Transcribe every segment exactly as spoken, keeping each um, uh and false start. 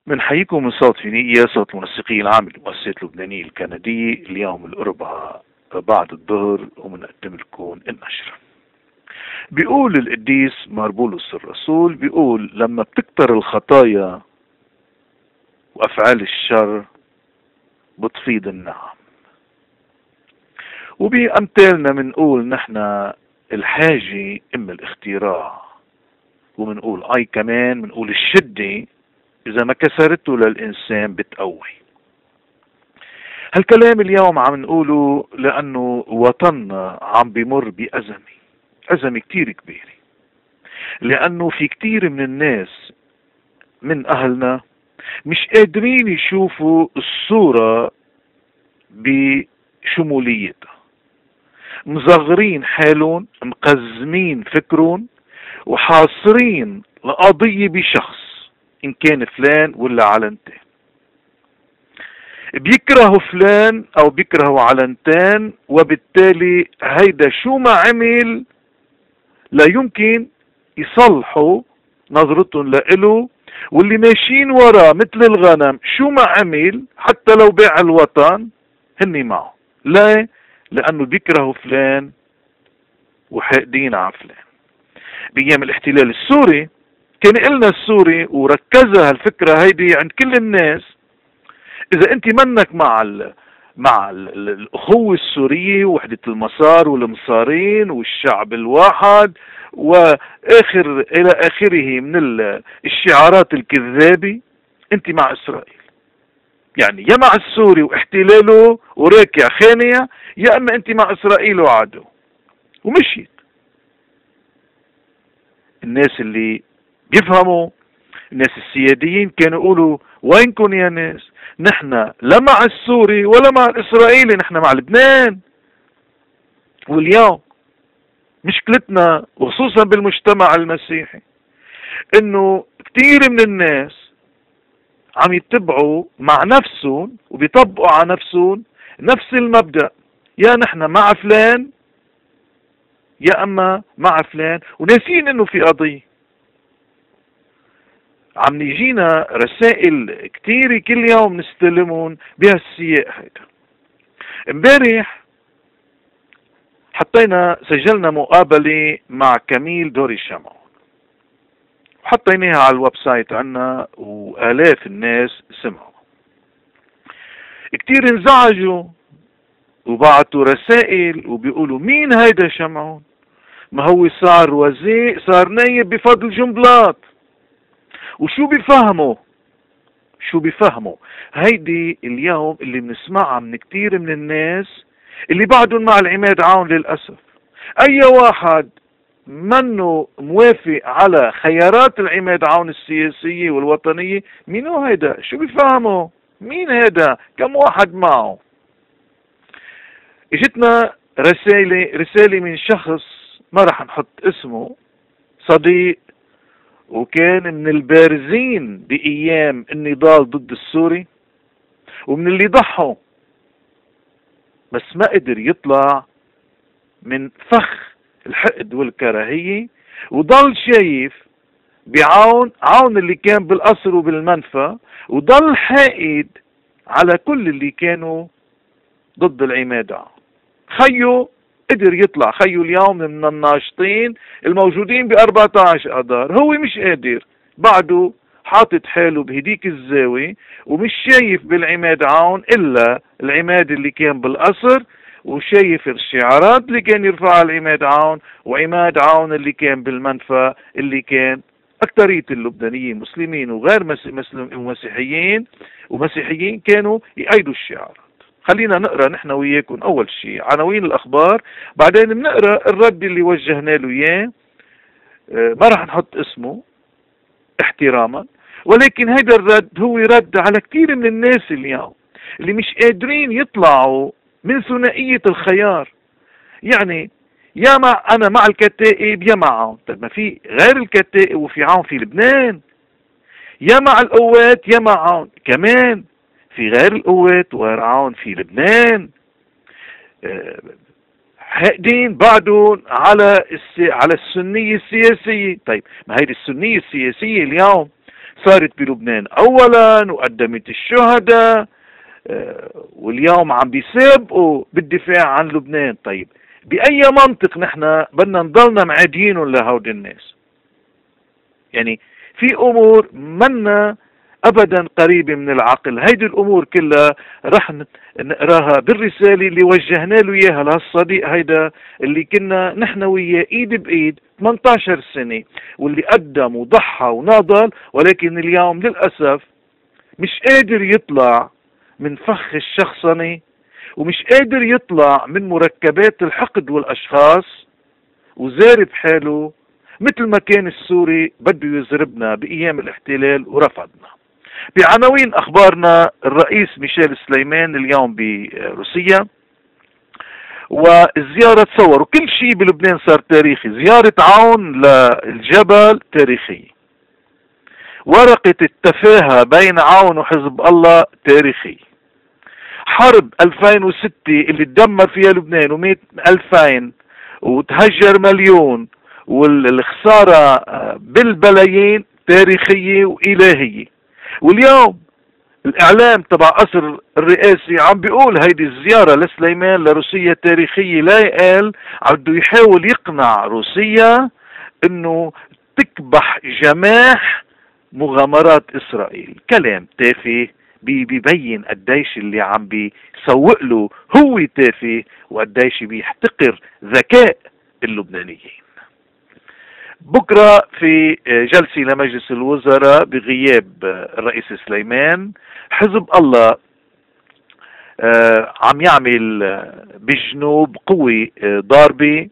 بنحييكم من صوت فينيقيا، صوت المنسقين العام للمؤسسة اللبنانية الكندية. اليوم الأربعاء بعد الظهر ومنقدم لكم النشرة. بيقول القديس مار بولس الرسول، بيقول لما بتكتر الخطايا وأفعال الشر بتفيض النعم. وبأمثالنا بنقول نحن الحاجة ام الاختراع، وبنقول اي كمان بنقول الشدة إذا ما كسرته للإنسان بتقوي. هالكلام اليوم عم نقوله لأنه وطننا عم بمر بأزمة أزمة كتير كبيرة، لأنه في كتير من الناس من أهلنا مش قادرين يشوفوا الصورة بشموليتها، مصغرين حالهم، مقزمين فكرهم، وحاصرين القضية بشخص إن كان فلان ولا علنتين. بيكرهوا فلان أو بيكرهوا علنتين، وبالتالي هيدا شو ما عمل لا يمكن يصلحوا نظرتهم لإله، واللي ماشيين وراه مثل الغنم شو ما عمل حتى لو باع الوطن هني معه. لا، لأنه بيكرهوا فلان وحاقدين على فلان. بأيام الاحتلال السوري كان قلنا السوري وركزها هالفكرة هيدي عند كل الناس، إذا أنت منك مع ال مع ال الأخوة السورية ووحدة المسار والمصارين والشعب الواحد وآخر إلى آخره من الشعارات الكذابة، أنت مع إسرائيل. يعني يا مع السوري واحتلاله وراكع خانية، يا أما أنت مع إسرائيل وعدو. ومشيت الناس اللي بيفهموا، الناس السياديين كانوا يقولوا وينكم يا ناس، نحن لا مع السوري ولا مع الإسرائيلي، نحن مع لبنان. واليوم مشكلتنا وخصوصا بالمجتمع المسيحي انه كثير من الناس عم يتبعوا مع نفسهم وبيطبقوا على نفسهم نفس المبدأ، يا نحن مع فلان يا اما مع فلان، وناسين انه في قضية. عم نيجينا رسائل كتيرة كل يوم نستلمون بهالسياق هيدا. امبارح حطينا سجلنا مقابلة مع كميل دوري شمعون، وحطيناها على الويب سايت عنا وآلاف الناس سمعوا. كتير انزعجوا وبعتوا رسائل وبيقولوا مين هيدا شمعون؟ ما هو صار وزير، صار نايب بفضل جنبلاط. وشو بيفهموا شو بيفهموا هيدي اليوم اللي بنسمعها من كتير من الناس اللي بعدهم مع العماد عون. للأسف أي واحد منه موافق على خيارات العماد عون السياسية والوطنية، مين هيدا؟ شو بيفهموا؟ مين هيدا؟ كم واحد معه؟ اجتنا رسالة رسالة من شخص ما رح نحط اسمه، صديق وكان من البارزين بأيام النضال ضد السوري، ومن اللي ضحوا، بس ما قدر يطلع من فخ الحقد والكراهية، وضل شايف بعون عون اللي كان بالقصر وبالمنفى، وضل حائد على كل اللي كانوا ضد العماد عون. خيو قدر يطلع، خيو اليوم من الناشطين الموجودين ب أربعة عشر اذار، هو مش قادر، بعده حاطط حاله بهديك الزاوية ومش شايف بالعماد عون الا العماد اللي كان بالقصر، وشايف الشعارات اللي كان يرفعها العماد عون، وعماد عون اللي كان بالمنفى اللي كان أكثرية اللبنانيين مسلمين وغير مسيحيين ومسيحيين كانوا يأيدوا الشعارات. خلينا نقرأ نحن وياكم أول شيء عناوين الأخبار، بعدين بنقرأ الرد اللي وجهنا له إياه. ما راح نحط اسمه احتراما، ولكن هذا الرد هو رد على كثير من الناس اليوم اللي مش قادرين يطلعوا من ثنائية الخيار. يعني يا مع أنا مع الكتائب يا مع عون. طيب ما في غير الكتائب وفي عون في لبنان. يا مع القوات يا مع عون كمان في غير القوات وغير عون في لبنان. حاقدين بعدهم على الس... على السنية السياسية. طيب ما هيدي السنية السياسية اليوم صارت بلبنان اولا وقدمت الشهداء، واليوم عم بيسابقوا بالدفاع عن لبنان. طيب بأي منطق نحن بدنا نضلنا معادينهم لهود الناس؟ يعني في امور منا ابدا قريبة من العقل. هيدي الامور كلها رح نقراها بالرسالة اللي وجهنا له اياها لهالصديق هيدا اللي كنا نحن وياه ايد بايد ثمانية عشر سنة، واللي قدم وضحى وناضل، ولكن اليوم للأسف مش قادر يطلع من فخ الشخصنة، ومش قادر يطلع من مركبات الحقد والاشخاص، وزارب حاله مثل ما كان السوري بده يزربنا بايام الاحتلال ورفضنا. بعناوين اخبارنا، الرئيس ميشيل سليمان اليوم بروسيا، والزيارة تصوروا كل شيء بلبنان صار تاريخي. زيارة عون للجبل تاريخية، ورقة التفاهة بين عون وحزب الله تاريخي، حرب ألفين وستة اللي تدمر فيها لبنان ومات ألفين وتهجر مليون والخسارة بالبلايين تاريخية وإلهية. واليوم الإعلام تبع قصر الرئاسي عم بيقول هيدي الزيارة لسليمان لروسيا تاريخية. لا يقال عبده يحاول يقنع روسيا انه تكبح جماح مغامرات إسرائيل. كلام تافه بيبين قديش اللي عم بيسوق له هو تافه، وقديش بيحتقر ذكاء اللبنانيين. بكرة في جلسة لمجلس الوزراء بغياب الرئيس سليمان، حزب الله عم يعمل بالجنوب قوة ضاربة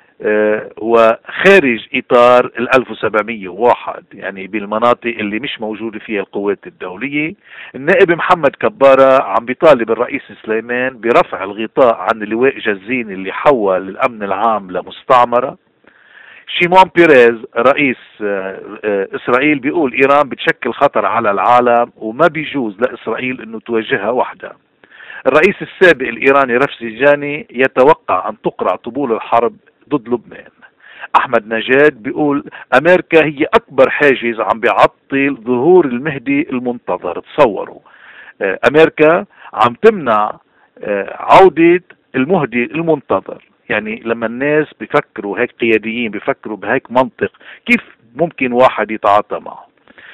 وخارج إطار ال ألف وسبعمية وواحد، يعني بالمناطق اللي مش موجودة فيها القوات الدولية. النائب محمد كبارة عم بيطالب الرئيس سليمان برفع الغطاء عن لواء جزين اللي حول الأمن العام لمستعمرة. شيمون بيريز رئيس إسرائيل بيقول إيران بتشكل خطر على العالم وما بيجوز لإسرائيل إنه تواجهها وحدها. الرئيس السابق الإيراني رفسنجاني يتوقع أن تقرع طبول الحرب ضد لبنان. أحمد نجاد بيقول أمريكا هي أكبر حاجز عم بيعطل ظهور المهدي المنتظر. تصوروا أمريكا عم تمنع عودة المهدي المنتظر. يعني لما الناس بيفكروا هيك، قياديين بيفكروا بهيك منطق، كيف ممكن واحد يتعاطى معه؟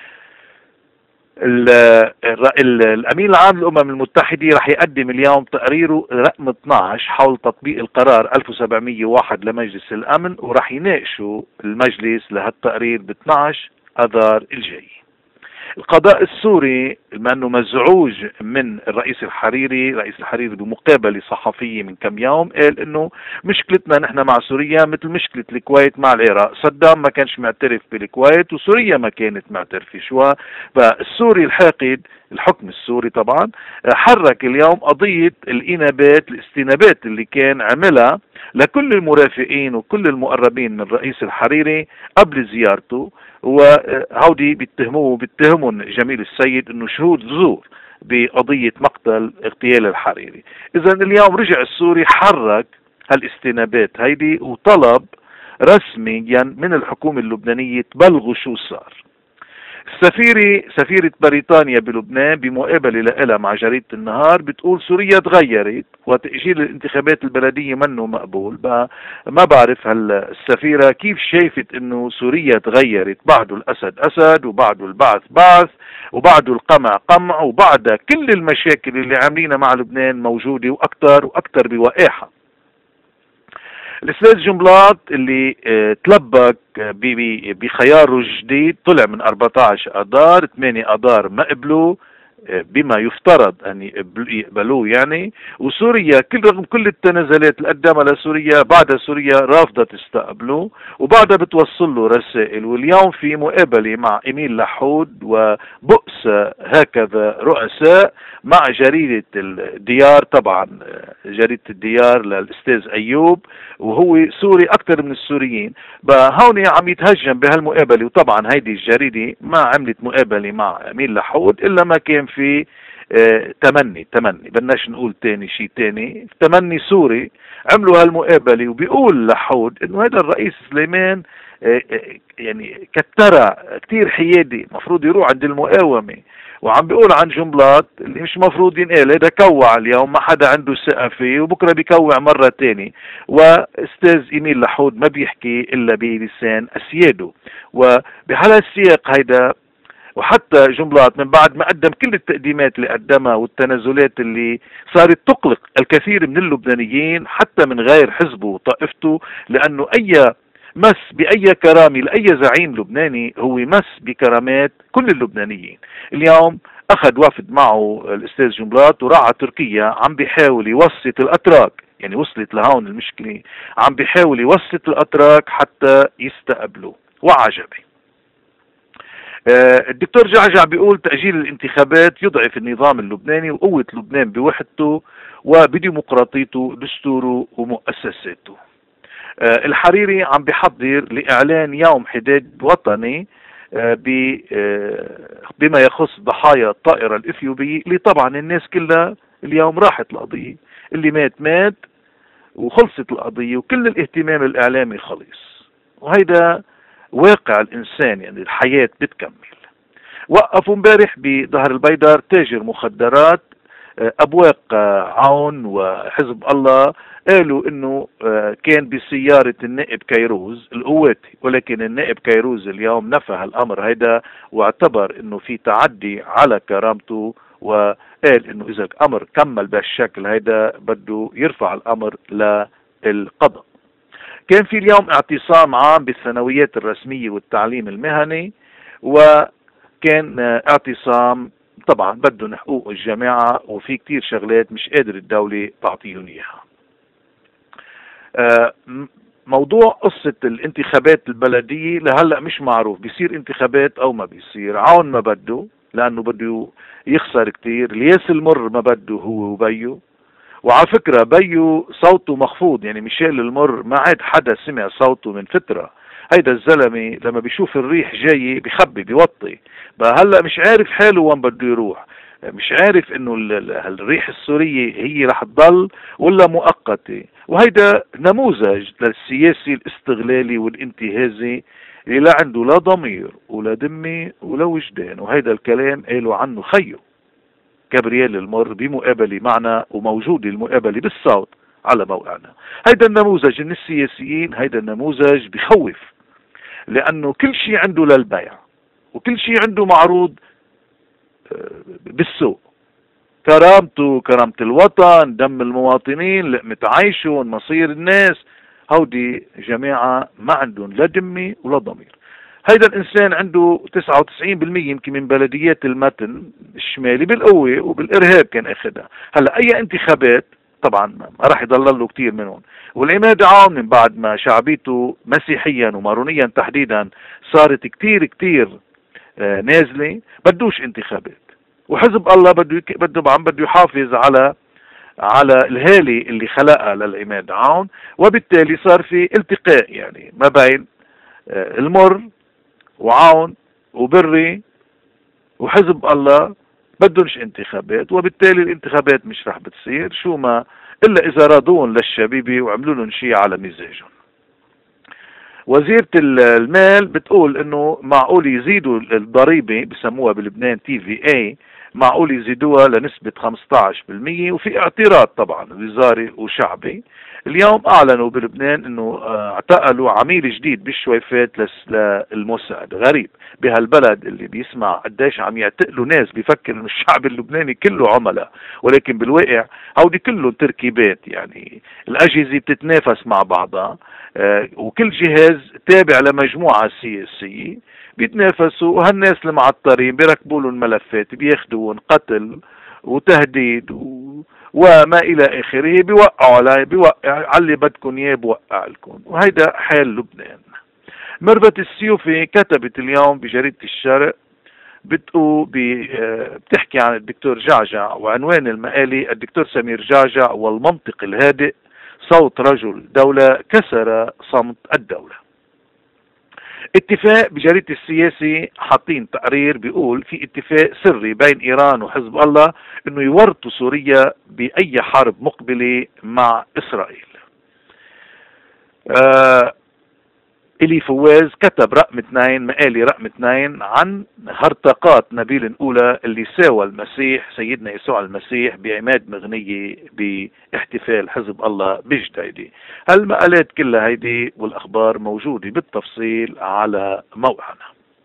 الأمين العام للأمم المتحدة رح يقدم اليوم تقريره رقم اثنعش حول تطبيق القرار ألف وسبعمية وواحد لمجلس الأمن، ورح يناقشوا المجلس لهالتقرير ب اثنعش أذار الجاي. القضاء السوري بما انه مزعوج من الرئيس الحريري، رئيس الحريري بمقابلة صحفية من كم يوم قال انه مشكلتنا نحن مع سوريا مثل مشكلة الكويت مع العراق. صدام ما كانش معترف بالكويت وسوريا ما كانت معترفة. شو فالسوري الحاقد، الحكم السوري طبعا، حرك اليوم قضية الإنابات، الاستنابات اللي كان عملها لكل المرافقين وكل المقربين من الرئيس الحريري قبل زيارته، وهودي بيتهموه بيتهمون جميل السيد انه شهود زور بقضية مقتل اغتيال الحريري. اذا اليوم رجع السوري حرك هالاستنابات هيدي وطلب رسميا من الحكومة اللبنانية تبلغوا شو صار. السفيرة سفيرة بريطانيا بلبنان بمقابلة لها مع جريدة النهار بتقول سوريا تغيرت وتأجيل الانتخابات البلدية منه مقبول. ما بعرف هالسفيرة كيف شايفت انه سوريا تغيرت، بعده الاسد اسد وبعده البعث بعث وبعده القمع قمع وبعدها كل المشاكل اللي عاملينها مع لبنان موجودة واكثر واكثر بوقاحة. الاستاذ جنبلاط اللي اه تلبك بخياره الجديد طلع من أربعة عشر اذار، ثمانية اذار ما قبلوا بما يفترض ان يقبلوه يعني. وسوريا كل رغم كل التنازلات اللي قدمها لسوريا بعدها سوريا رافضة تستقبله وبعدها بتوصل له رسائل. واليوم في مقابلة مع إميل لحود وبؤس هكذا رؤساء مع جريدة الديار، طبعا جريدة الديار للأستاذ أيوب وهو سوري أكثر من السوريين. هون عم يتهجم بهالمقابلة، وطبعا هيدي الجريدة ما عملت مقابلة مع إميل لحود إلا ما كان في اه تمني تمني بدناش نقول تاني شيء تاني، تمني سوري. عملوا هالمقابلة وبيقول لحود انه هذا الرئيس سليمان اه اه يعني كترى كتير حيادي، مفروض يروح عند المقاومة. وعم بيقول عن جنبلاط اللي مش مفروض ينقال، هذا كوع اليوم ما حدا عنده ثقة فيه وبكره بيكوع مرة تاني. واستاذ ايميل لحود ما بيحكي الا بلسان اسياده. وبهالسياق هيدا وحتى جنبلاط من بعد ما قدم كل التقديمات اللي قدمها والتنازلات اللي صارت تقلق الكثير من اللبنانيين حتى من غير حزبه وطائفته، لانه اي مس بأي كرامة لأي زعيم لبناني هو مس بكرامات كل اللبنانيين. اليوم أخذ وفد معه الأستاذ جنبلاط وراح على تركيا، عم بيحاول يوسط الأتراك، يعني وصلت لهون المشكلة، عم بيحاول يوسط الأتراك حتى يستقبلوا. وعجبي الدكتور جعجع بيقول تأجيل الانتخابات يضعف النظام اللبناني وقوة لبنان بوحدته وبديمقراطيته دستوره ومؤسساته. الحريري عم بيحضر لإعلان يوم حداد وطني بما يخص ضحايا الطائرة الإثيوبية، اللي طبعا الناس كلها اليوم راحت القضية، اللي مات مات وخلصت القضية وكل الاهتمام الإعلامي خلص. وهيدا واقع الإنسان، يعني الحياة بتكمل. وقفوا امبارح بظهر البيدر تاجر مخدرات أبواق عون وحزب الله، قالوا انه كان بسيارة النائب كيروز القواتي، ولكن النائب كيروز اليوم نفى الامر هيدا واعتبر انه في تعدي على كرامته، وقال انه اذا الامر كمل بهالشكل هيدا بده يرفع الامر للقضاء. كان في اليوم اعتصام عام بالثانويات الرسمية والتعليم المهني، وكان اعتصام طبعا بدهم حقوق الجماعة وفي كتير شغلات مش قادر الدولة تعطيهم اياها. موضوع قصة الانتخابات البلدية لهلأ مش معروف بيصير انتخابات او ما بيصير. عون ما بده لانه بده يخسر كتير، الياس المر ما بده هو وبيو، وعلى فكرة بيو صوته مخفوض، يعني ميشيل المر ما عاد حدا سمع صوته من فترة. هيدا الزلمة لما بيشوف الريح جاي بيخبي بيوطي، بقى هلا مش عارف حاله وين بده يروح، مش عارف انه الريح السورية هي رح تضل ولا مؤقتة. وهيدا نموذج للسياسي الاستغلالي والانتهازي اللي لا عنده لا ضمير ولا دمي ولا وجدان. وهيدا الكلام قالوا عنه خيو جابرييل المر بمقابلة معنا، وموجود المقابلة بالصوت على موقعنا. هيدا النموذج من السياسيين، هيدا النموذج بخوف، لأنه كل شيء عنده للبيع وكل شيء عنده معروض بالسوق، كرامته، كرامة الوطن، دم المواطنين، لقمة عيشهم، مصير الناس. هودي جماعة ما عندهم لا دمي ولا ضمير. هيدا الإنسان عنده تسعة وتسعين بالمية يمكن من بلديات المتن الشمالي بالقوة وبالإرهاب كان أخذها. هلا أي انتخابات طبعا ما راح يضل له كتير منهم. والعماد عون من بعد ما شعبيته مسيحيا ومارونيا تحديدا صارت كتير كتير آه نازلة، بدوش انتخابات. وحزب الله بده بده عم بده يحافظ على على الهالة اللي خلقها للعماد عون، وبالتالي صار في التقاء يعني ما بين آه المر وعون وبري وحزب الله بدونش انتخابات، وبالتالي الانتخابات مش رح بتصير شو ما الا اذا رادوهم للشبيبة وعملوا لهم شيء على مزاجهم. وزيرة المال بتقول انه معقول يزيدوا الضريبة، بسموها بلبنان تي في اي، معقول يزيدوها لنسبة خمسة عشر بالمية، وفي اعتراض طبعا وزاري وشعبي. اليوم اعلنوا بلبنان انه اعتقلوا عميل جديد بالشويفات للموساد. غريب بهالبلد اللي بيسمع قديش عم يعتقلوا ناس بيفكر انه الشعب اللبناني كله عملاء، ولكن بالواقع هودي كلهم تركيبات، يعني الاجهزة بتتنافس مع بعضها، وكل جهاز تابع لمجموعة سياسية بيتنافسوا، وهالناس المعطرين بيركبوا لهم ملفات بياخذون قتل وتهديد و... وما الى اخره، بيوقعوا على بيوقع على اللي بدكم اياه بوقع لكم. وهيدا حال لبنان. مربت السيوفي كتبت اليوم بجريدة الشرق بتقول بتحكي عن الدكتور جعجع، وعنوان المقالة الدكتور سمير جعجع والمنطق الهادئ، صوت رجل دولة كسر صمت الدولة. اتفاق بجريدة السياسي حاطين تقرير بيقول في اتفاق سري بين ايران وحزب الله انه يورطوا سوريا باي حرب مقبلة مع اسرائيل. آه إلي فواز كتب رقم اثنين، مقالي رقم اثنين عن هرطقات نبيل الأولى اللي ساوى المسيح سيدنا يسوع المسيح بعماد مغنية باحتفال حزب الله بجديدة. هالمقالات كلها هيدي والأخبار موجودة بالتفصيل على موقعنا.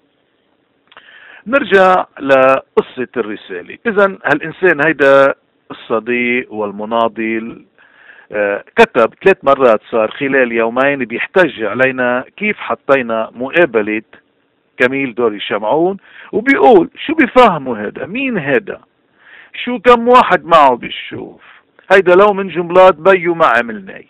نرجع لقصة الرسالة. إذن هالإنسان هيدا الصديق والمناضل آه كتب ثلاث مرات صار خلال يومين بيحتج علينا كيف حطينا مقابلة كميل دوري شمعون، وبيقول شو بيفهموا هذا، مين هذا، شو كم واحد معه بالشوف، هيدا لو من جملات بيو ما عملناي،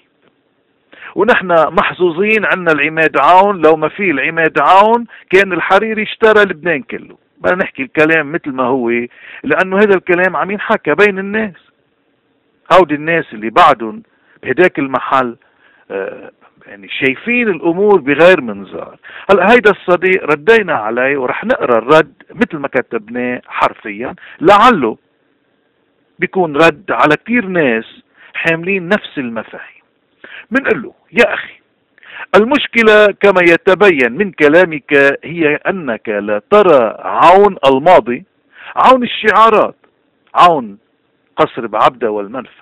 ونحن محظوظين عنا العماد عون، لو ما في العماد عون كان الحريري اشترى لبنان كله. بدنا نحكي الكلام مثل ما هو، لأنه هذا الكلام عم ينحكى بين الناس. هودي الناس اللي بعدهم بهداك المحل آه يعني شايفين الامور بغير منظار. هلا هيدا الصديق ردينا عليه ورح نقرا الرد مثل ما كتبناه حرفيا، لعله بيكون رد على كثير ناس حاملين نفس المفاهيم. بنقول له يا اخي، المشكلة كما يتبين من كلامك هي انك لا ترى عون الماضي، عون الشعارات، عون قصر بعبدة والمنفى،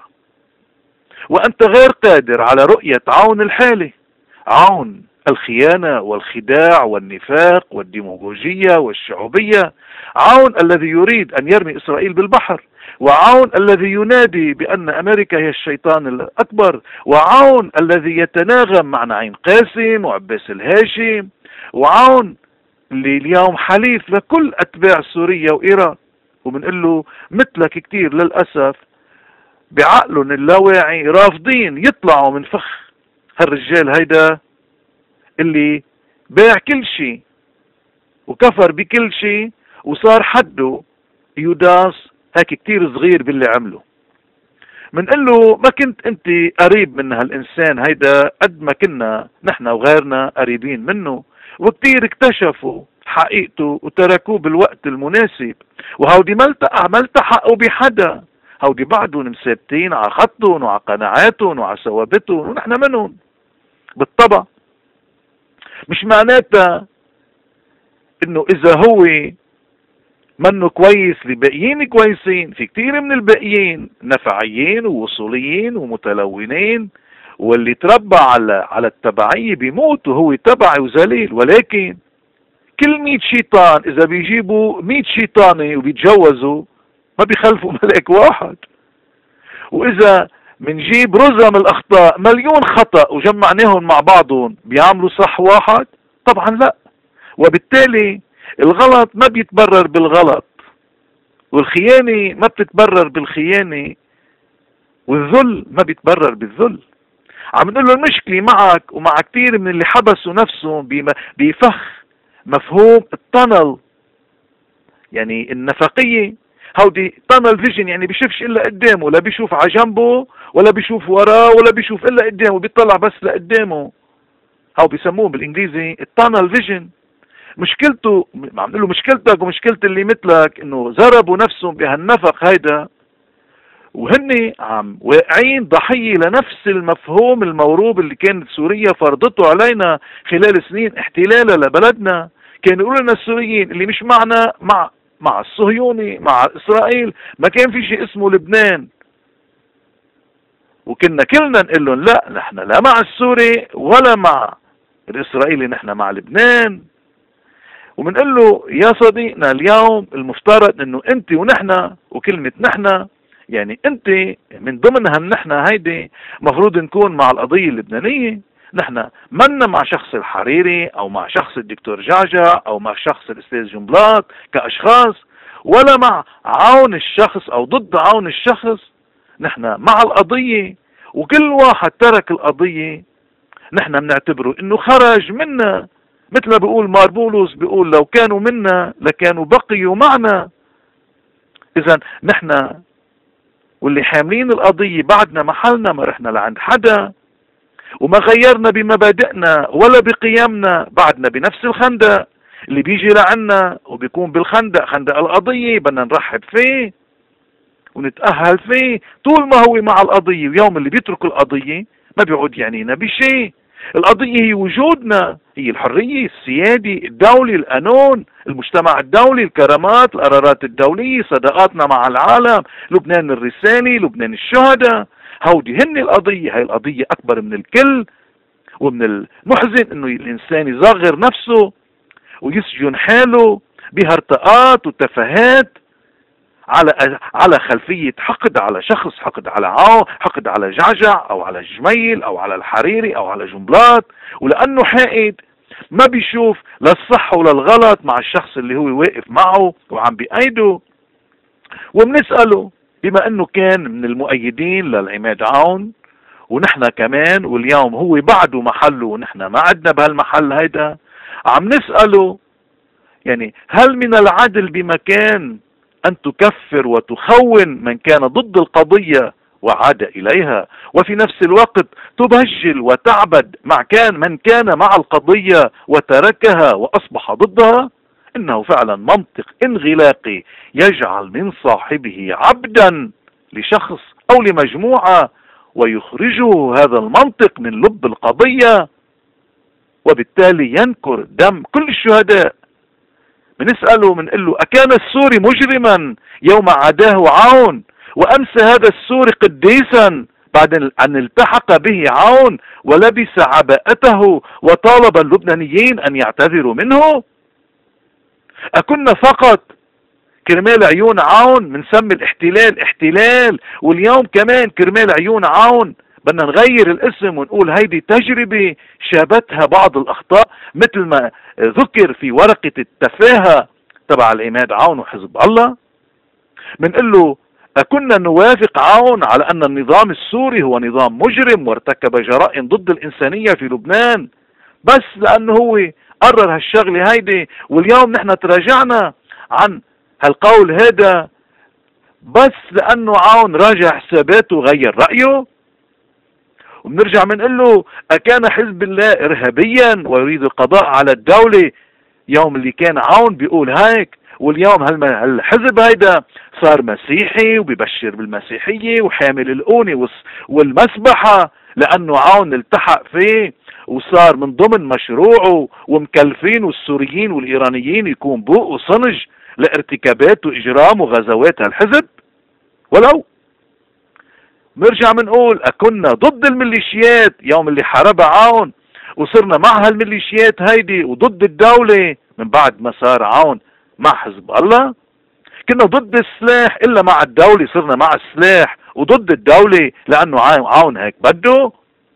وأنت غير قادر على رؤية عون الحالي، عون الخيانة والخداع والنفاق والديموغوجية والشعوبية، عون الذي يريد أن يرمي إسرائيل بالبحر، وعون الذي ينادي بأن أمريكا هي الشيطان الأكبر، وعون الذي يتناغم مع نعيم قاسم وعباس الهاشم، وعون اللي اليوم حليف لكل أتباع سوريا وإيران. وبنقول له مثلك كتير للأسف بعقلهم اللاواعي رافضين يطلعوا من فخ هالرجال هيدا اللي باع كل شيء وكفر بكل شيء وصار حده يوداس هيك كتير صغير باللي عمله. منقول له ما كنت انت قريب من هالإنسان هيدا قد ما كنا نحن وغيرنا قريبين منه، وكتير اكتشفوا حقيقته وتركوه بالوقت المناسب، وهودي ما التحقوا بحدا، هودي بعدهم مثابتين على خطهم وعلى قناعاتهم وعلى ثوابتهم ونحن منهم بالطبع. مش معناتها انه اذا هو منه كويس الباقيين كويسين، في كتير من الباقيين نفعيين ووصوليين ومتلونين، واللي تربى على على التبعية بيموت وهو تبعي وذليل. ولكن كل مية شيطان اذا بيجيبوا مية شيطاني وبيتجوزوا ما بيخلفوا ملك واحد، واذا منجيب رزم الاخطاء مليون خطأ وجمعناهم مع بعضهم بيعملوا صح واحد؟ طبعا لا. وبالتالي الغلط ما بيتبرر بالغلط، والخيانة ما بتتبرر بالخيانة، والذل ما بيتبرر بالذل. عم نقول له المشكلة معك ومع كتير من اللي حبسوا نفسهم بفخ مفهوم التنل، يعني النفقية. هودي تنل فيجن، يعني بيشوفش الا قدامه، لا بيشوف على جنبه ولا بيشوف وراه ولا بيشوف الا قدامه، بيطلع بس لقدامه. هاو بيسموه بالانجليزي التنل فيجن. مشكلته عم نقول له مشكلتك ومشكلة اللي مثلك انه زربوا نفسهم بهالنفق هيدا، وهن عم واقعين ضحية لنفس المفهوم الموروب اللي كانت سوريا فرضته علينا خلال سنين احتلالها لبلدنا. كانوا يقولوا لنا السوريين اللي مش معنا مع مع الصهيوني مع اسرائيل، ما كان في شيء اسمه لبنان. وكنا كلنا نقول لهم لا، نحن لا مع السوري ولا مع الاسرائيلي، نحن مع لبنان. وبنقول له يا صديقنا اليوم المفترض انه انت ونحن، وكلمة نحن يعني انت من ضمنها نحن هيدي مفروض نكون مع القضية اللبنانية. نحن منا مع شخص الحريري او مع شخص الدكتور جعجع او مع شخص الاستاذ جنبلاط كاشخاص، ولا مع عون الشخص او ضد عون الشخص. نحن مع القضية، وكل واحد ترك القضية نحن بنعتبره انه خرج منا. مثل ما بيقول مار بولس، بيقول لو كانوا منا لكانوا بقيوا معنا. اذا نحن واللي حاملين القضية بعدنا محلنا، ما رحنا لعند حدا. وما غيرنا بمبادئنا ولا بقيمنا، بعدنا بنفس الخندق اللي بيجي لعنا وبيكون بالخندق خندق القضية، بدنا نرحب فيه ونتأهل فيه طول ما هو مع القضية، ويوم اللي بيترك القضية ما بيعود يعنينا بشيء. القضية هي وجودنا، هي الحرية، السيادة، الدولة، القانون، المجتمع الدولي، الكرامات، القرارات الدولية، صداقاتنا مع العالم، لبنان الرسالة، لبنان الشهداء. هودي هن القضية. هاي القضية أكبر من الكل، ومن المحزن إنه الإنسان يصغر نفسه ويسجن حاله بهرطقات وتفاهات على على خلفية حقد على شخص، حقد على عو، حقد على جعجع أو على جميل أو على الحريري أو على جنبلاط، ولأنه حاقد ما بيشوف لا الصح ولا الغلط مع الشخص اللي هو واقف معه وعم بأيده. وبنسأله بما أنه كان من المؤيدين للعماد عون ونحن كمان، واليوم هو بعده محله ونحن ما عدنا بهالمحل هيدا، عم نسأله يعني هل من العدل بمكان أن تكفر وتخون من كان ضد القضية وعاد إليها، وفي نفس الوقت تبجل وتعبد مع كان من كان مع القضية وتركها وأصبح ضدها؟ إنه فعلا منطق انغلاقي يجعل من صاحبه عبدا لشخص أو لمجموعة، ويخرجه هذا المنطق من لب القضية، وبالتالي ينكر دم كل الشهداء. بنسأله بنقول له أكان السوري مجرما يوم عاداه عون، وأمس هذا السوري قديسا بعد أن التحق به عون ولبس عباءته وطالب اللبنانيين أن يعتذروا منه؟ أكنا فقط كرمال عيون عون منسمي الاحتلال احتلال، واليوم كمان كرمال عيون عون بدنا نغير الاسم ونقول هيدي تجربة شابتها بعض الأخطاء مثل ما ذكر في ورقة التفاهة تبع العماد عون وحزب الله؟ بنقول له أكنا نوافق عون على أن النظام السوري هو نظام مجرم وارتكب جرائم ضد الإنسانية في لبنان بس لأنه هو قرر هالشغلة هيدي، واليوم نحن تراجعنا عن هالقول هذا بس لأنه عون راجع حساباته وغير رأيه؟ وبنرجع بنقول له أكان حزب الله إرهابيا ويريد القضاء على الدولة يوم اللي كان عون بيقول هيك، واليوم هالحزب هيدا صار مسيحي وبيبشر بالمسيحية وحامل الأونة والمسبحة لأنه عون التحق فيه وصار من ضمن مشروعه، ومكلفين والسوريين والإيرانيين يكون بوق وصنج لارتكابات وإجرام وغزوات هالحزب. ولو بنرجع بنقول أكنا ضد الميليشيات يوم اللي حاربها عون وصرنا مع هالميليشيات هيدي وضد الدولة من بعد ما صار عون مع حزب الله؟ كنا ضد السلاح إلا مع الدولة صرنا مع السلاح وضد الدولة لأنه عون هيك بده؟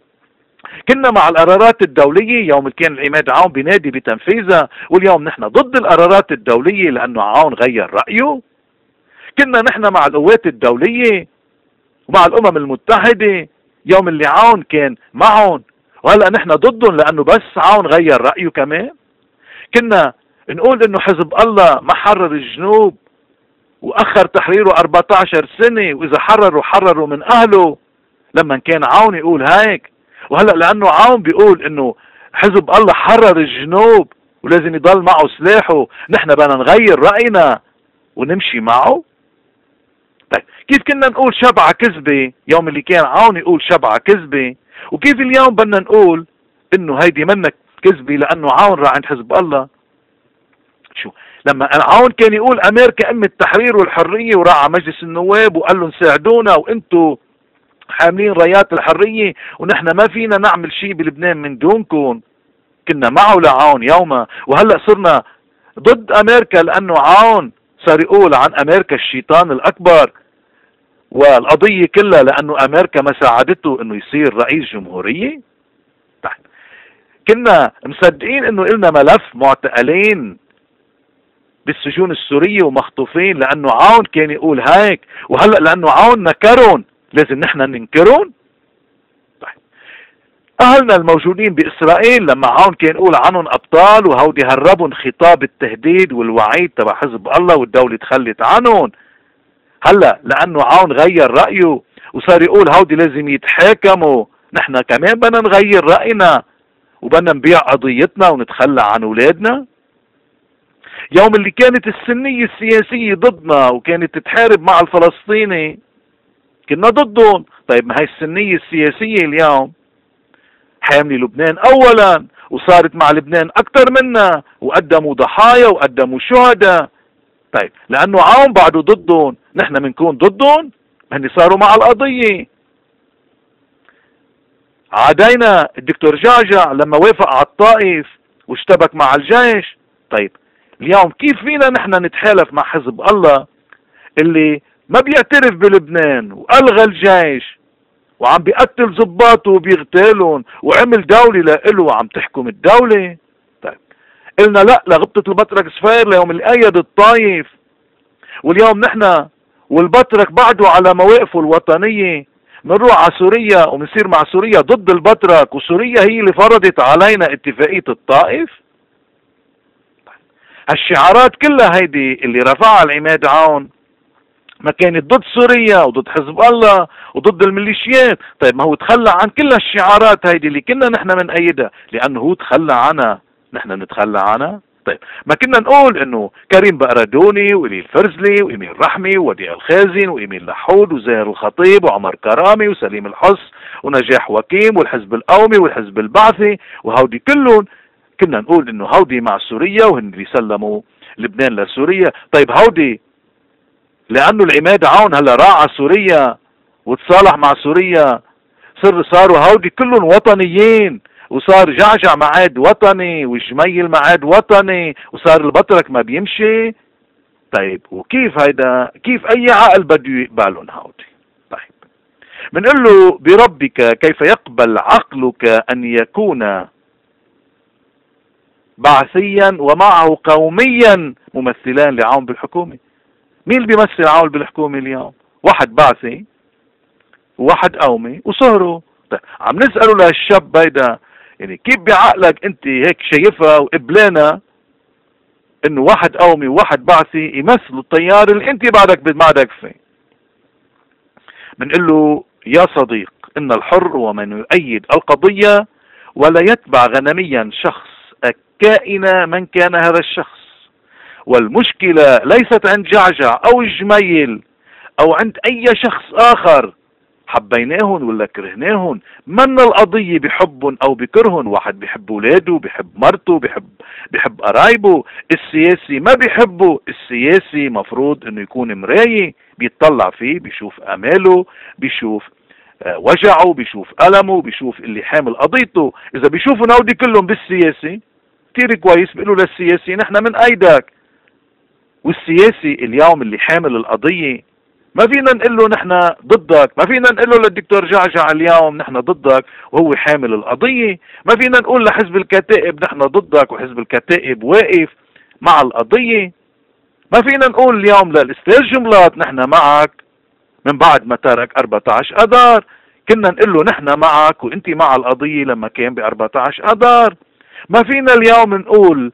كنا مع القرارات الدولية يوم كان العماد عون بينادي بتنفيذها، واليوم نحن ضد القرارات الدولية لأنه عون غير رأيه؟ كنا نحن مع القوات الدولية ومع الأمم المتحدة يوم اللي عون كان معهم، وهلأ نحن ضدهم لأنه بس عون غير رأيه كمان؟ كنا نقول إنه حزب الله ما حرر الجنوب وأخر تحريره أربعة عشر سنة، وإذا حرروا حرروا من أهله لما كان عون يقول هيك، وهلأ لأنه عون بيقول إنه حزب الله حرر الجنوب ولازم يضل معه سلاحه نحن بدنا نغير رأينا ونمشي معه؟ طيب كيف كنا نقول شبعة كذبة يوم اللي كان عون يقول شبعة كذبة، وكيف اليوم بدنا نقول إنه هيدي منك كذبة لأنه عون راح عند حزب الله؟ شو لما عون كان يقول أمريكا أم التحرير والحرية وراح على مجلس النواب وقال لهم ساعدونا وانتوا حاملين رايات الحرية ونحن ما فينا نعمل شيء بلبنان من دونكم، كنا معه لعون يوما، وهلأ صرنا ضد أمريكا لأنه عون صار يقول عن أمريكا الشيطان الأكبر، والقضية كلها لأنه أمريكا ما ساعدته إنه يصير رئيس جمهورية. طيب كنا مصدقين إنه إلنا ملف معتقلين بالسجون السورية ومخطوفين لأنه عون كان يقول هيك، وهلأ لأنه عون نكرون لازم نحن ننكرون؟ طيب أهلنا الموجودين بإسرائيل لما عون كان يقول عنهم أبطال وهودي هربون خطاب التهديد والوعيد تبع حزب الله والدولة تخلت عنهم، هلأ لأنه عون غير رأيه وصار يقول هودي لازم يتحاكموا نحن كمان بدنا نغير رأينا وبدنا نبيع قضيتنا ونتخلى عن أولادنا؟ يوم اللي كانت السنية السياسية ضدنا وكانت تحارب مع الفلسطيني كنا ضدهم. طيب ما هي السنية السياسية اليوم حاملة لبنان أولا وصارت مع لبنان أكثر منا وقدموا ضحايا وقدموا شهداء. طيب لأنه عام بعده ضدهم نحن بنكون ضدهم؟ هن صاروا مع القضية. عادينا الدكتور جعجع لما وافق على الطائف واشتبك مع الجيش. طيب اليوم كيف فينا نحن نتحالف مع حزب الله اللي ما بيعترف بلبنان وألغى الجيش وعم بيقتل ضباطه وبيغتالهم وعمل دولة لإله وعم تحكم الدولة؟ طيب قلنا لا لغبطة البطرك صفير ليوم اللي أيد الطايف، واليوم نحن والبطرك بعده على مواقفه الوطنية منروح على سوريا ومنصير مع سوريا ضد البطرك وسوريا هي اللي فرضت علينا اتفاقية الطائف. هالشعارات كلها هيدي اللي رفعها العماد عون ما كانت ضد سوريا وضد حزب الله وضد الميليشيات. طيب ما هو تخلى عن كل الشعارات هيدي اللي كنا نحن بنأيدها لأنه هو تخلى عنها نحن نتخلى عنها. طيب ما كنا نقول انه كريم بقردوني وإلي الفرزلي وإميل رحمي ووديع الخازن وإميل لحود وزاهر الخطيب وعمر كرامي وسليم الحص ونجاح وكيم والحزب القومي والحزب البعثي وهودي كلهم كنا نقول انه هودي مع سوريا وهن اللي سلموا لبنان لسوريا. طيب هودي لانه العماد عون هلا راح على سوريا وتصالح مع سوريا صر صاروا هودي كلهم وطنيين وصار جعجع معاد وطني وجميل معاد وطني وصار البطرك ما بيمشي. طيب وكيف هيدا كيف اي عقل بده يقبلهم هودي؟ طيب بنقول له بربك كيف يقبل عقلك ان يكون بعثيا ومعه قوميا ممثلان لعون بالحكومة؟ مين اللي بيمثل عون بالحكومة اليوم؟ واحد بعثي وواحد قومي وصهروا. طيب عم نسأله لهالشاب هيدا يعني كيف بعقلك انت هيك شايفها وقبلانا انه واحد قومي وواحد بعثي يمثلوا التيار اللي انت بعدك بعدك فيه؟ بنقول له يا صديق ان الحر هو من يؤيد القضية ولا يتبع غنميا شخص كائن من كان هذا الشخص، والمشكلة ليست عند جعجع او الجميل او عند اي شخص اخر حبيناهن ولا كرهناهن. من القضية بحبهم او بكرهن، واحد بحب اولاده بحب مرته بحب بحب قرايبه، السياسي ما بيحبه، السياسي مفروض انه يكون مراية بيطلع فيه بيشوف اماله بيشوف وجعه بيشوف ألمه بيشوف اللي حامل قضيته. اذا بيشوفوا هودي كلهم بالسياسي كتير كويس بيقولوا للسياسي نحن من ايدك، والسياسي اليوم اللي حامل القضية ما فينا نقول له نحن ضدك، ما فينا نقول له للدكتور جعجع اليوم نحن ضدك وهو حامل القضية، ما فينا نقول لحزب الكتائب نحن ضدك وحزب الكتائب واقف مع القضية، ما فينا نقول اليوم للاستاذ جملات نحن معك من بعد ما ترك أربعة عشر أذار. كنا نقول له نحن معك وانت مع القضية لما كان ب أربعة عشر أذار. ما فينا اليوم نقول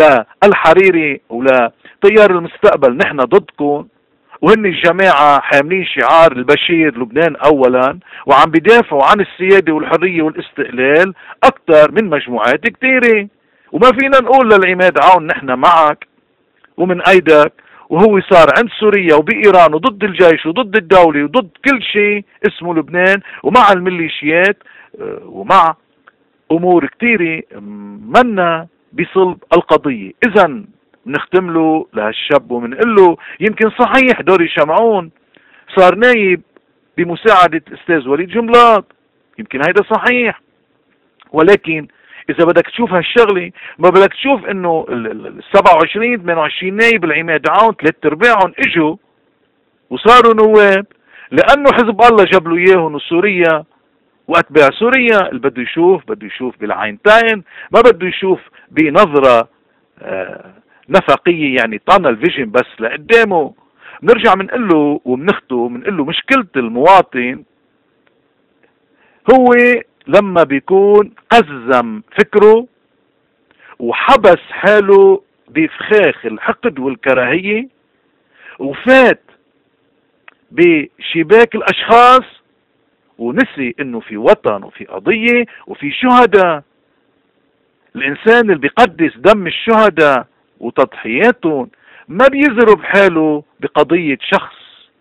للحريري ولا تيار المستقبل نحن ضدكم وهن الجماعة حاملين شعار البشير لبنان أولا وعم بيدافعوا عن السيادة والحرية والاستقلال أكثر من مجموعات كثيرة. وما فينا نقول للعماد عون نحن معك ومن أيدك وهو صار عند سوريا وبإيران وضد الجيش وضد الدولة وضد كل شيء اسمه لبنان ومع الميليشيات ومع أمور كثيرة منا بصلب القضية. إذا بنختم له لهالشاب وبنقول له يمكن صحيح دوري شمعون صار نايب بمساعدة أستاذ وليد جملات، يمكن هيدا صحيح، ولكن إذا بدك تشوف هالشغلة ما بدك تشوف إنه ال سبعة وعشرين ثمانية وعشرين نايب العماد عون ثلاث أرباعهم إجوا وصاروا نواب لأنه حزب الله جاب له إياهم وسوريا وأتباع سوريا. اللي بده يشوف بده يشوف بالعينتين، ما بده يشوف بنظرة آه نفقية يعني طنل فيجن بس لقدامه. بنرجع بنقول له وبنخطو بنقول له مشكلة المواطن هو لما بيكون قزم فكره وحبس حاله بفخاخ الحقد والكراهية وفات بشباك الأشخاص ونسي انه في وطن وفي قضية وفي شهداء. الانسان اللي بيقدس دم الشهداء وتضحياتهم ما بيزرب حاله بقضية شخص.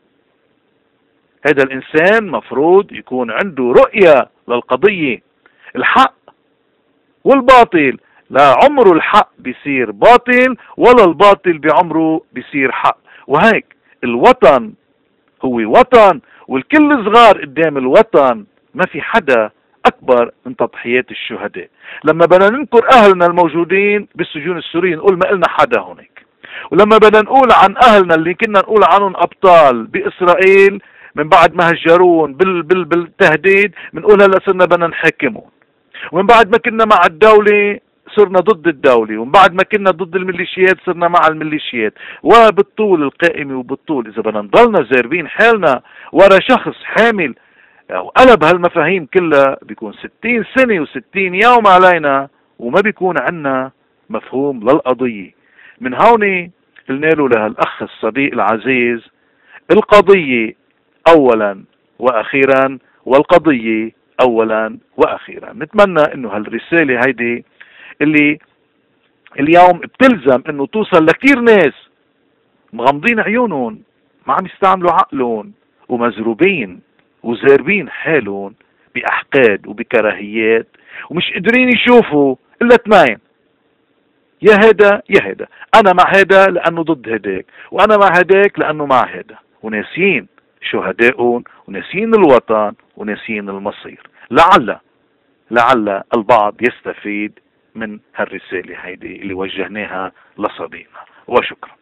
هذا الانسان مفروض يكون عنده رؤية للقضية. الحق والباطل، لا عمره الحق بيصير باطل ولا الباطل بعمره بيصير حق. وهيك الوطن هو وطن، والكل صغار قدام الوطن. ما في حدا اكبر من تضحيات الشهداء. لما بدنا ننكر اهلنا الموجودين بالسجون السورية نقول ما قلنا حدا هناك، ولما بدنا نقول عن اهلنا اللي كنا نقول عنهم ابطال باسرائيل من بعد ما هجرون بال بال بالتهديد بنقول هلا صرنا بدنا نحاكمهم، ومن بعد ما كنا مع الدولة صرنا ضد الدولة، ومن بعد ما كنا ضد الميليشيات صرنا مع الميليشيات. وبالطول القائمة وبالطول إذا بدنا نضلنا زاربين حالنا ورا شخص حامل وقلب هالمفاهيم كلها بيكون ستين سنة وستين يوم علينا وما بيكون عنا مفهوم للقضية. من هون قلنا له لهالأخ الصديق العزيز القضية أولا وأخيرا، والقضية أولا وأخيرا. نتمنى إنه هالرسالة هيدي اللي اليوم بتلزم إنه توصل لكتير ناس مغمضين عيونهم، ما عم يستعملوا عقلهم، ومزروبين وزاربين حالهم بأحقاد وبكراهيات، ومش قادرين يشوفوا إلا اثنين، يا هيدا يا هيدا. أنا مع هيدا لأنه ضد هداك، وأنا مع هداك لأنه مع هيدا، وناسين شهدائهم وناسين الوطن وناسين المصير. لعل لعل البعض يستفيد من هالرسالة هيدي اللي وجهناها لصديقنا. وشكرا.